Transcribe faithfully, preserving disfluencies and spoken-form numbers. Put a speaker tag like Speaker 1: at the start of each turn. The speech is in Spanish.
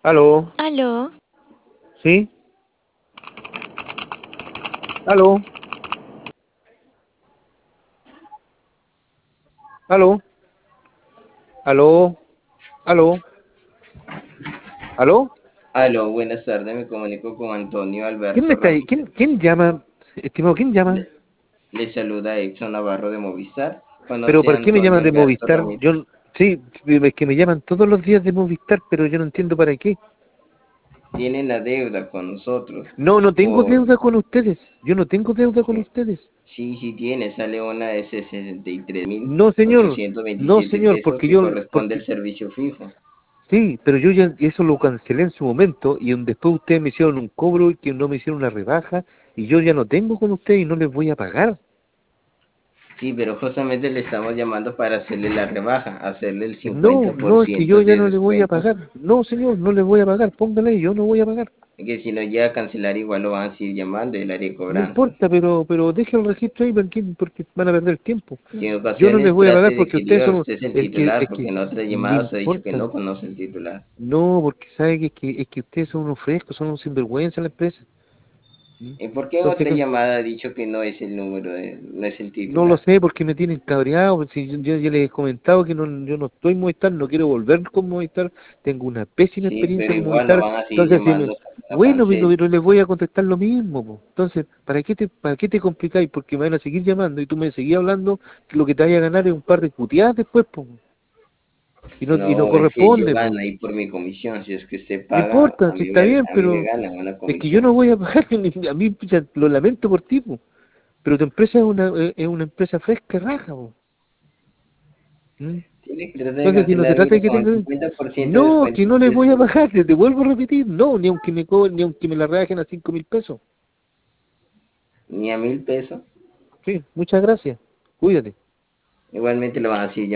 Speaker 1: Aló,
Speaker 2: Aló,
Speaker 1: ¿sí? Aló, aló, aló, aló, aló.
Speaker 3: Aló, buenas tardes, me comunico con Antonio
Speaker 1: ¿Quién me
Speaker 3: Alberto
Speaker 1: está ahí?
Speaker 3: Ramírez.
Speaker 1: ¿Quién, quién llama? Estimado, ¿quién llama?
Speaker 3: Le, le saluda Edson Navarro de Movistar.
Speaker 1: Pero
Speaker 3: ¿Conoce a
Speaker 1: ¿por qué me
Speaker 3: Antonio
Speaker 1: llaman de
Speaker 3: Alberto
Speaker 1: Movistar?
Speaker 3: Ramírez?
Speaker 1: Yo, n- sí, es que me llaman todos los días de Movistar, pero yo no entiendo para qué.
Speaker 3: Tiene la deuda con nosotros
Speaker 1: No, no tengo
Speaker 3: por...
Speaker 1: deuda con ustedes. Yo no tengo deuda con
Speaker 3: eh,
Speaker 1: ustedes.
Speaker 3: sí, sí tiene, sale una de sesenta y tres mil
Speaker 1: No, señor.
Speaker 3: ochocientos
Speaker 1: No,
Speaker 3: veintisiete
Speaker 1: señor,
Speaker 3: pesos
Speaker 1: porque
Speaker 3: que
Speaker 1: yo,
Speaker 3: corresponde al
Speaker 1: porque
Speaker 3: servicio fijo.
Speaker 1: sí, pero yo ya eso lo cancelé en su momento y después ustedes me hicieron un cobro y que no me hicieron una rebaja y yo ya no tengo con ustedes y no les voy a pagar.
Speaker 3: Sí, pero justamente le estamos llamando para hacerle la rebaja, hacerle el
Speaker 1: No,
Speaker 3: cincuenta por
Speaker 1: no, es que yo
Speaker 3: ciento
Speaker 1: ya
Speaker 3: de
Speaker 1: no le voy a
Speaker 3: descuento.
Speaker 1: pagar. No, señor, no le voy a pagar. Póngale, yo no voy a pagar.
Speaker 3: Que si no llega a cancelar, igual lo van a seguir llamando el área de
Speaker 1: No
Speaker 3: cobranzas.
Speaker 1: importa, pero, pero deje el registro ahí porque, porque van a perder el tiempo.
Speaker 3: Si en
Speaker 1: Yo no les
Speaker 3: ocasiones
Speaker 1: voy a pagar
Speaker 3: trate de
Speaker 1: porque
Speaker 3: que
Speaker 1: ustedes
Speaker 3: diga
Speaker 1: son
Speaker 3: usted es el
Speaker 1: el que,
Speaker 3: titular,
Speaker 1: es
Speaker 3: porque
Speaker 1: que,
Speaker 3: en otras
Speaker 1: no
Speaker 3: llamadas ha dicho que
Speaker 1: importa.
Speaker 3: no conoce el titular.
Speaker 1: No, porque sabe que, es que, es que ustedes son unos frescos, son unos sinvergüenza en la empresa. ¿Mm?
Speaker 3: ¿Y por qué en
Speaker 1: Entonces,
Speaker 3: otra
Speaker 1: no,
Speaker 3: llamada ha dicho que no es el número, de, no es el
Speaker 1: no lo
Speaker 3: titular?
Speaker 1: sé porque me tienen cabreado. Si yo, yo- yo les he comentado que no, yo no estoy en Movistar, no quiero volver con Movistar. Tengo una pésima
Speaker 3: Sí, pero
Speaker 1: experiencia con
Speaker 3: igual lo
Speaker 1: Movistar.
Speaker 3: van a seguir
Speaker 1: Entonces, si me,
Speaker 3: llamando hasta que no
Speaker 1: bueno, pero,
Speaker 3: cancele.
Speaker 1: pero les voy a contestar lo mismo, po. Entonces, ¿para qué te, para qué te complicáis? Porque me van a seguir llamando y tú me seguís hablando que lo que te vaya a ganar es un par de puteadas después, po. Y no, y no
Speaker 3: No, es que yo
Speaker 1: corresponde,
Speaker 3: gano
Speaker 1: po.
Speaker 3: ahí por mi comisión. Si es que usted
Speaker 1: No
Speaker 3: paga,
Speaker 1: importa,
Speaker 3: a
Speaker 1: si
Speaker 3: mí
Speaker 1: está
Speaker 3: me,
Speaker 1: bien,
Speaker 3: a mí me
Speaker 1: pero
Speaker 3: ganan una
Speaker 1: es que yo
Speaker 3: comisión.
Speaker 1: no voy a pagar, ni- a mí pucha, lo lamento por ti, po. Pero tu empresa es una, es una empresa fresca, raja, po. ¿Mm?
Speaker 3: Tiene que tratar de
Speaker 1: Entonces, si no se
Speaker 3: cancelar,
Speaker 1: trata de
Speaker 3: mire,
Speaker 1: que
Speaker 3: con el
Speaker 1: tenga...
Speaker 3: cincuenta por ciento de
Speaker 1: No,
Speaker 3: descuento
Speaker 1: que no le
Speaker 3: usted
Speaker 1: voy a
Speaker 3: sube.
Speaker 1: bajar, te, te vuelvo a repetir, no, ni aunque me co- ni aunque me la rebajen a cinco mil pesos.
Speaker 3: Ni a mil pesos.
Speaker 1: Sí, muchas gracias, cuídate.
Speaker 3: Igualmente lo van a seguir